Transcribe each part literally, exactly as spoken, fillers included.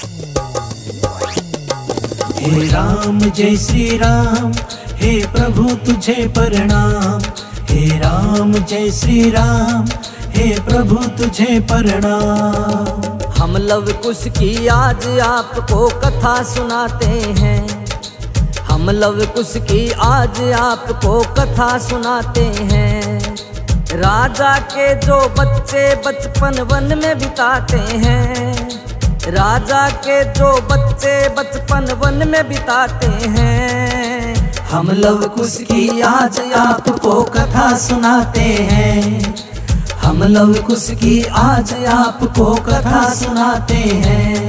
हे राम जय श्री राम, हे प्रभु तुझे प्रणाम। हे राम जय श्री राम, हे प्रभु तुझे प्रणाम। हम लव कुश की आज आपको कथा सुनाते हैं। हम लव कुश की आज आपको कथा सुनाते हैं। राजा के जो बच्चे बचपन वन में बिताते हैं। राजा के जो बच्चे बचपन वन में बिताते हैं। हम लव कुश की आज आपको कथा सुनाते हैं। हम लव कुश की आज आपको कथा सुनाते हैं।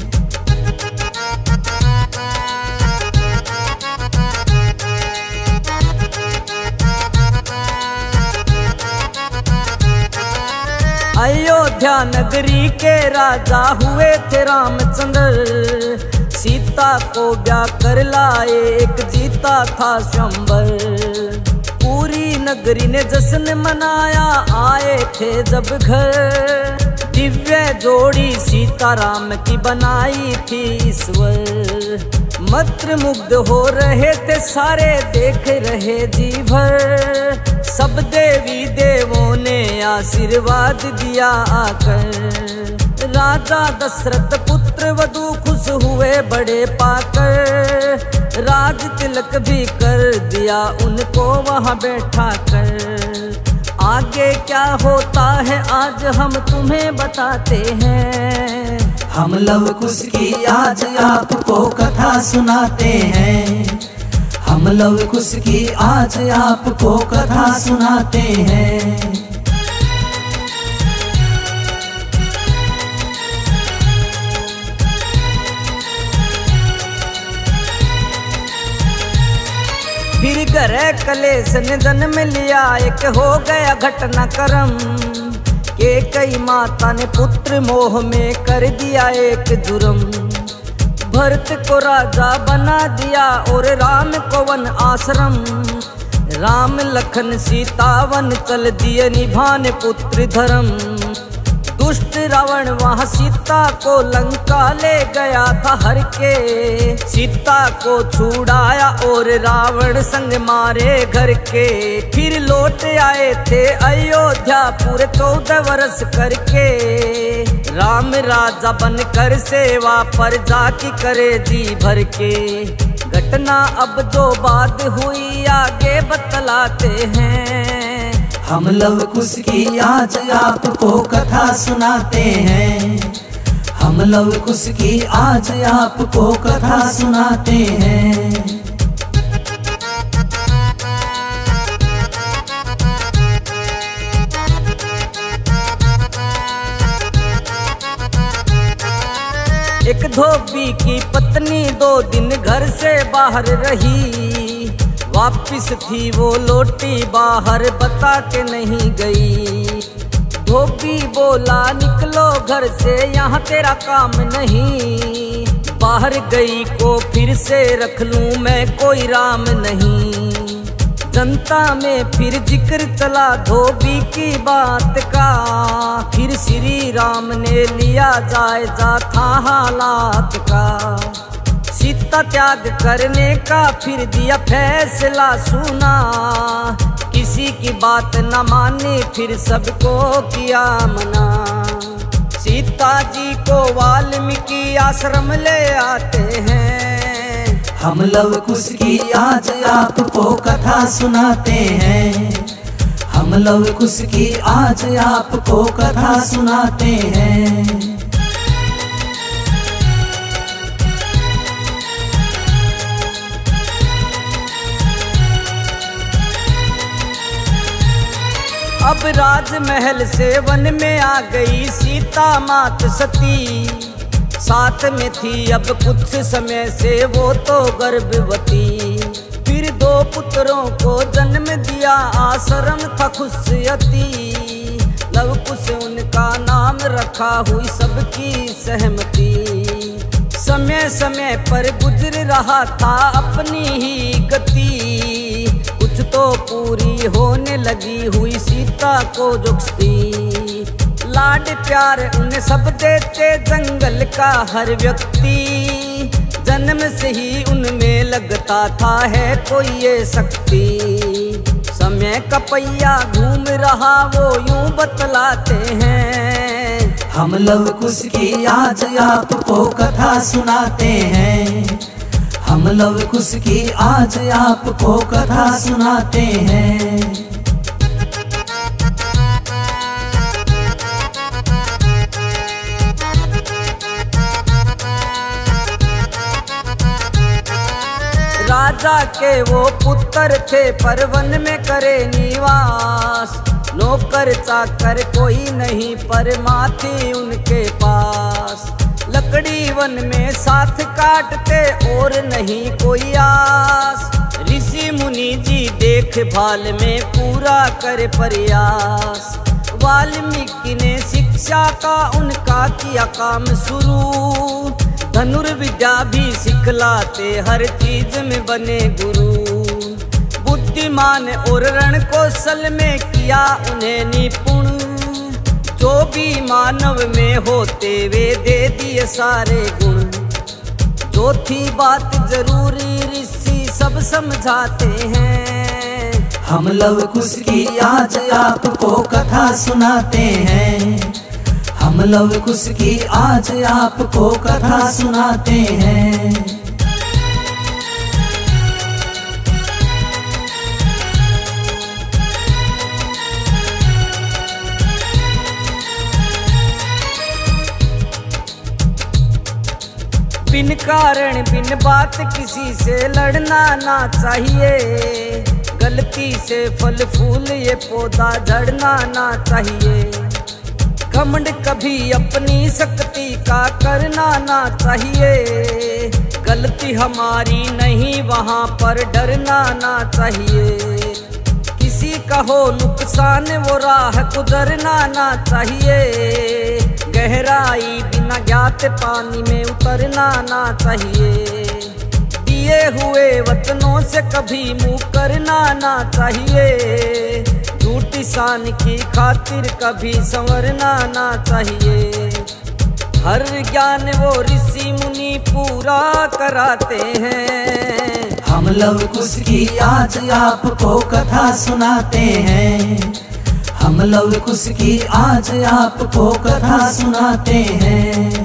अयोध्या नगरी के राजा हुए थे रामचंद्र। सीता को ब्याह कर लाए एक जीता था स्वयंवर। पूरी नगरी ने जश्न मनाया आए थे जब घर। दिव्य जोड़ी सीता राम की बनाई थी ईश्वर। मंत्र मुग्ध हो रहे थे सारे देख रहे जी भर। सब देवी देवों ने आशीर्वाद दिया आकर। राजा दशरथ पुत्र वधू खुश हुए बड़े पाकर। राज तिलक भी कर दिया उनको वहाँ बैठा कर। आगे क्या होता है आज हम तुम्हें बताते हैं। हम लव कुश की आज आपको कथा सुनाते हैं। हम लव कुश की आज आपको कथा सुनाते हैं। फिर घर कलेश ने जन्म लिया एक हो गया घटनाक्रम। के कई माता ने पुत्र मोह में कर दिया एक जुर्म। भरत को राजा बना दिया और राम को वन आश्रम। राम लखन सीता वन चल दिए निभाने पुत्र धर्म। दुष्ट रावण वहाँ सीता को लंका ले गया था हर के। सीता को छुड़ाया और रावण संग मारे घर के। फिर लौट आए थे अयोध्या पूरे चौदह वर्ष करके। राम राजा बनकर सेवा पर जाकी करे जी भर के। घटना अब जो बात हुई आगे बतलाते हैं। हम लव कुश की आज आपको कथा सुनाते हैं। हम लव कुश की आज आपको कथा सुनाते हैं। एक धोबी की पत्नी दो दिन घर से बाहर रही। वापिस थी वो लौटी बाहर बता के नहीं गई। धोबी बोला निकलो घर से यहाँ तेरा काम नहीं। बाहर गई को फिर से रख लूं मैं कोई राम नहीं। जनता में फिर जिक्र चला धोबी की बात का। फिर श्री राम ने लिया जायजा था हालात का। सीता त्याग करने का फिर दिया फैसला सुना। किसी की बात न मानी फिर सबको किया मना। सीता जी को वाल्मीकि आश्रम ले आते हैं। हम लव कुश की आज आपको कथा सुनाते हैं। हम लव कुश की आज आपको कथा सुनाते हैं। अब राजमहल से वन में आ गई सीता मात सती। साथ में थी अब कुछ समय से वो तो गर्भवती। फिर दो पुत्रों को जन्म दिया आश्रम था खुशयती। लव कुश उनका नाम रखा हुई सबकी सहमति। समय समय पर गुजर रहा था अपनी ही गति। कुछ तो पूरी होने लगी हुई सीता को जुक्ति। लाड प्यार उन्हें सब देते जंगल का हर व्यक्ति। जन्म से ही उनमें लगता था है कोई ये शक्ति। समय का पहिया घूम रहा वो यूं बतलाते हैं। हम लव कुश की आज आपको कथा सुनाते हैं। हम लव कुश की आज आपको कथा सुनाते हैं। राजा के वो पुत्र थे पर वन में करे निवास। नौकर चाकर कोई नहीं पर माँ थी उनके पास। लकड़ी वन में साथ काटते और नहीं कोई आस। ऋषि मुनि जी देखभाल में पूरा कर प्रयास। वाल्मीकि ने शिक्षा का उनका किया काम शुरू। धनुर्विद्या भी सिखलाते हर चीज में बने गुरु। बुद्धिमान और रण कौशल में किया उन्हें निपुण। जो भी मानव में होते वे दे दिए सारे गुण। जो थी बात जरूरी ऋषि सब समझाते हैं। हम लव कुश की आज आपको कथा सुनाते हैं। हम लव कुश की आज आपको कथा सुनाते हैं। बिन कारण बिन बात किसी से लड़ना ना चाहिए। गलती से फल फूल ये पौधा झड़ना ना चाहिए। घमंड कभी अपनी शक्ति का करना ना चाहिए। गलती हमारी नहीं वहाँ पर डरना ना चाहिए। किसी का हो नुकसान वो राह गुजरना ना चाहिए। गहराई बिना ज्ञात पानी में उतरना ना चाहिए। दिए हुए वचनों से कभी मुँह करना ना चाहिए। झूठी शान की खातिर कभी संवरना ना चाहिए। हर ज्ञान वो ऋषि मुनि पूरा कराते हैं। हम लव कुश की आज आपको कथा सुनाते हैं। हम लव कुश की आज आपको कथा सुनाते हैं।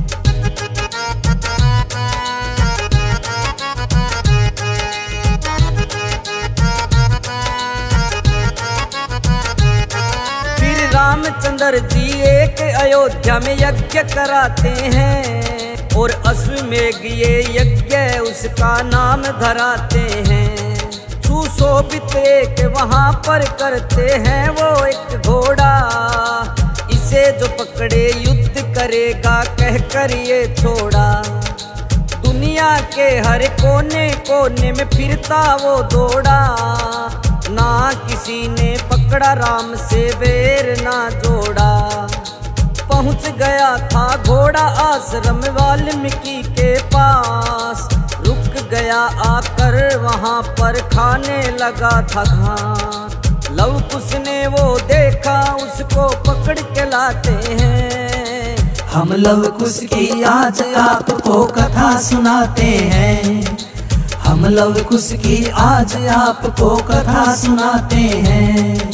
रामचंद्र जी एक अयोध्या में यज्ञ कराते हैं। और अश्वमेघ ये यज्ञ उसका नाम धराते हैं। सुशोभित एक वहाँ पर करते हैं वो एक घोड़ा। इसे जो पकड़े युद्ध करेगा कह कर ये छोड़ा। दुनिया के हर कोने कोने में फिरता वो दौड़ा। ना किसी ने पकड़ा राम से बैर ना जोड़ा। पहुंच गया था घोड़ा आश्रम वाल्मीकि के पास। रुक गया आकर वहां पर खाने लगा था घास। लव कुश ने वो देखा उसको पकड़ के लाते हैं। हम लव कुश की आज आपको कथा सुनाते हैं। हम लव कुश की आज आपको कथा सुनाते हैं।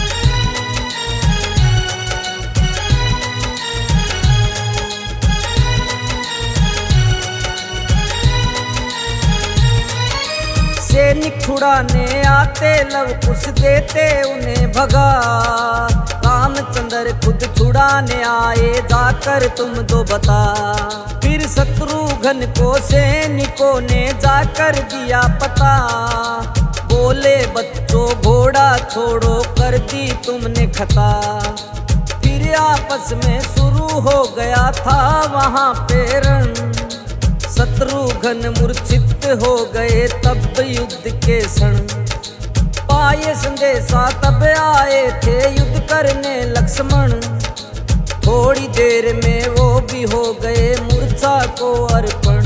सैनिक छुड़ाने आते लव कुश देते उन्हें भगा। रामचंद्र खुद छुड़ाने आए जाकर तुम दो बता। फिर शत्रुघ्न को सैनिकों ने जाकर दिया पता। बोले बच्चों घोड़ा छोड़ो कर दी तुमने खता। फिर आपस में शुरू हो गया था वहाँ पे रण। शत्रुघ्न मूर्छित हो गए तब युद्ध के क्षण। पाए संदेशा तब आए थे युद्ध करने लक्ष्मण। थोड़ी देर में वो भी हो गए मूर्छा को अर्पण।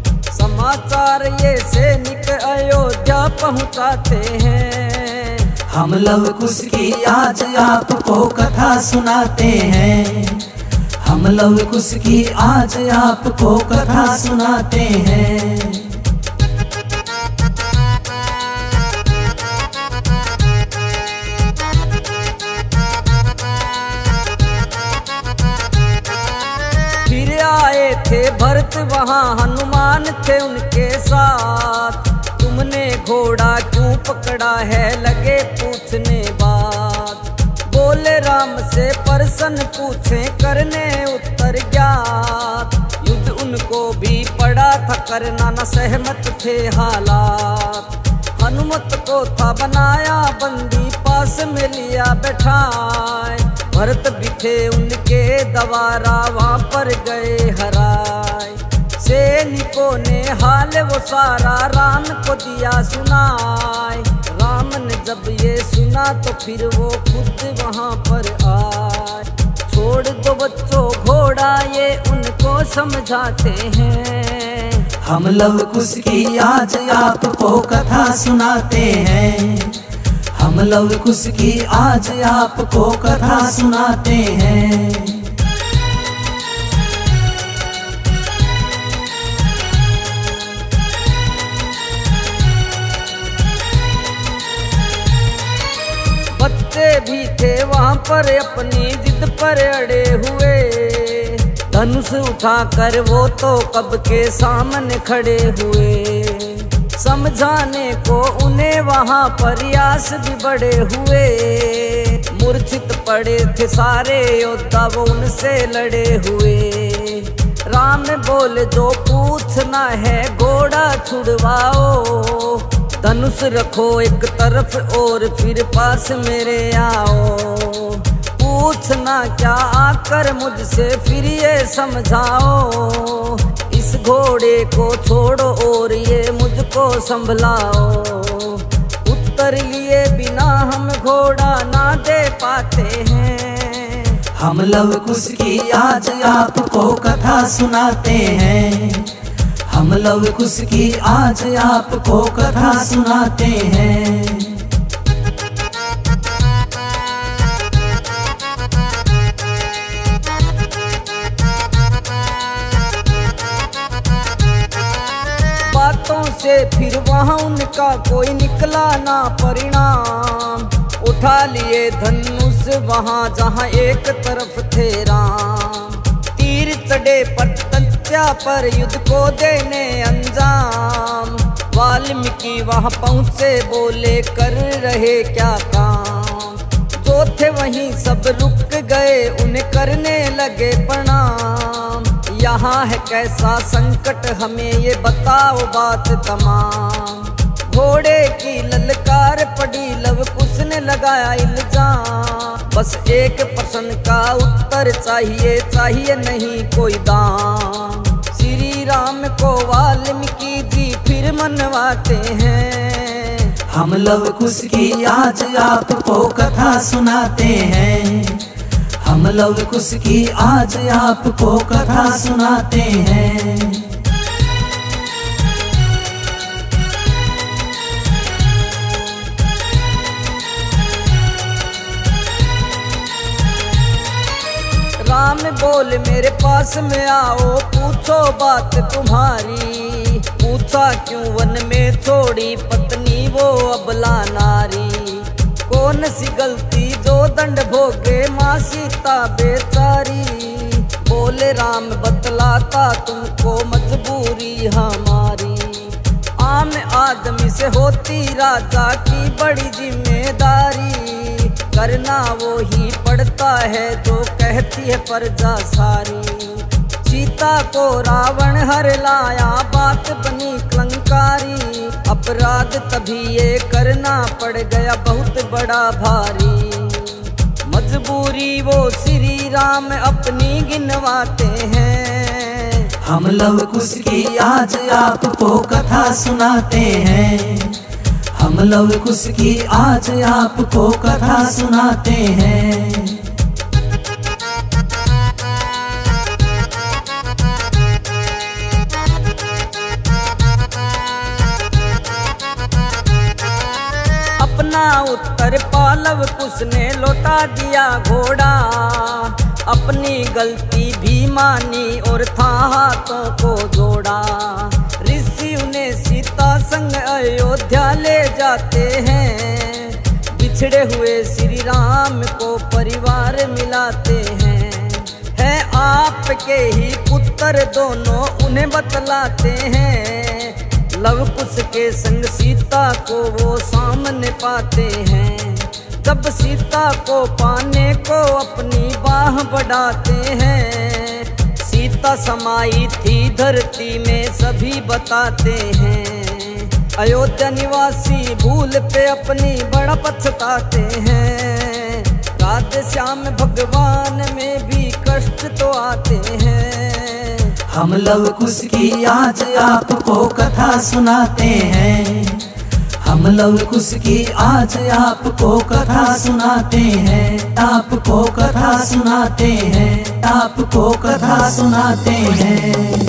समाचार ये सैनिक अयोध्या पहुंचाते हैं। हम लव कुश की आज आपको कथा सुनाते हैं। हम लव कुश की आज आपको कथा सुनाते हैं। फिर आए थे भरत वहाँ हनुमान थे उनके साथ। तुमने घोड़ा क्यों पकड़ा है लगे पूछने बात। बोले राम से प्रश्न पूछे करने उत्तर ज्ञात। युद्ध उनको भी पड़ा था करना न सहमत थे हालात। हनुमत को था बनाया बंदी पास में लिया बैठाए। भरत भी थे उनके दवारा वहाँ पर गए हराए। सैनिकों ने हाल वो सारा राम को दिया सुनाए। राम ने जब ये सुना तो फिर वो खुद वहाँ पर आए। छोड़ दो बच्चों घोड़ा ये उनको समझाते हैं। हम लव कुश की आज आपको कथा सुनाते हैं। हम लव कुश की आज आपको कथा सुनाते हैं। बच्चे भी थे वहाँ पर अपनी जिद पर अड़े हुए। धनुष उठाकर वो तो कब के सामने खड़े हुए। समझाने को उन्हें वहाँ प्रयास भी बड़े हुए। मूर्छित पड़े थे सारे योद्धा वो उनसे लड़े हुए। राम बोले जो पूछना है घोड़ा छुड़वाओ। धनुष रखो एक तरफ और फिर पास मेरे आओ। पूछना क्या आकर मुझसे फिर ये समझाओ। इस घोड़े को छोड़ो और ये मुझको संभलाओ। उत्तर लिए बिना हम घोड़ा ना दे पाते हैं। हम लव कुश की आज आपको कथा सुनाते हैं। हम लव कुश की आज आपको कथा सुनाते हैं। बातों से फिर वहाँ उनका कोई निकला ना परिणाम। उठा लिए धनुष वहाँ जहाँ एक तरफ थे राम। तीर चढ़े प्रत्यंचा पर युद्ध को देने अंजाम। वाल्मीकि वहाँ पहुँचे बोले कर रहे क्या काम। जो थे वहीं सब रुक गए उन्हें करने लगे प्रणाम। यहाँ है कैसा संकट हमें ये बताओ बात तमाम। घोड़े की ललकार पड़ी लव कुश ने लगाया इल्जाम। बस एक प्रश्न का उत्तर चाहिए चाहिए नहीं कोई दाम। श्री राम को वाल्मीकि जी फिर मनवाते हैं। हम लव कुश की आज आपको कथा सुनाते हैं। हम लव कुश की आज आपको कथा सुनाते हैं। राम बोल मेरे पास में आओ पूछो बात तुम्हारी। पूछा क्यों वन में छोड़ी पत्नी वो अबला नारी। कौन सी गलती जो दंड भोगे माँ सीता बेचारी। बोले राम बतलाता तुमको मजबूरी हमारी। आम आदमी से होती राजा की बड़ी जिम्मेदारी। करना वो ही पड़ता है जो कहती है प्रजा सारी। सीता को रावण हर लाया बात बनी कलंकारी। अपराध तभी ये करना पड़ गया बहुत बड़ा भारी। मजबूरी वो श्री राम अपनी गिनवाते हैं। हम लव कुश की आज आपको कथा सुनाते हैं। हम लव कुश की आज आपको कथा सुनाते हैं। अपना उत्तर पालव कुश ने लौटा दिया घोड़ा। अपनी गलती भी मानी और था हाथों को जोड़ा। ऋषि उन्हें सीता संग अयोध्या ले जाते हैं। बिछड़े हुए श्री राम को परिवार मिलाते हैं। है आपके ही पुत्र दोनों उन्हें बतलाते हैं। लव कुश के संग सीता को वो सामने पाते हैं। जब सीता को पाने को अपनी बाह बढ़ाते हैं। सीता समाई थी धरती में सभी बताते हैं। अयोध्या निवासी भूल पे अपनी बड़ा पछताते हैं। राधे श्याम भगवान में भी कष्ट तो आते हैं। हम लव कुश की आज आपको कथा सुनाते हैं। हम लव कुश की आज आपको कथा सुनाते हैं। आपको कथा सुनाते हैं। आपको कथा सुनाते हैं।